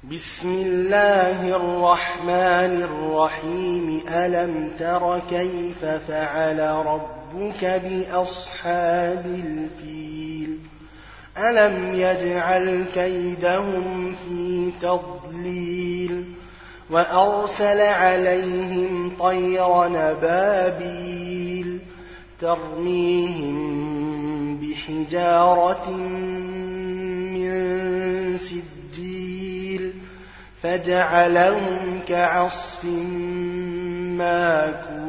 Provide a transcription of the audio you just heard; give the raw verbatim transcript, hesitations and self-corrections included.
بسم الله الرحمن الرحيم. ألم تر كيف فعل ربك بأصحاب الفيل؟ ألم يجعل كيدهم في تضليل وأرسل عليهم طيرا نبابيل ترميهم بحجارة من سجيل فجعلهم كعصف ماكول.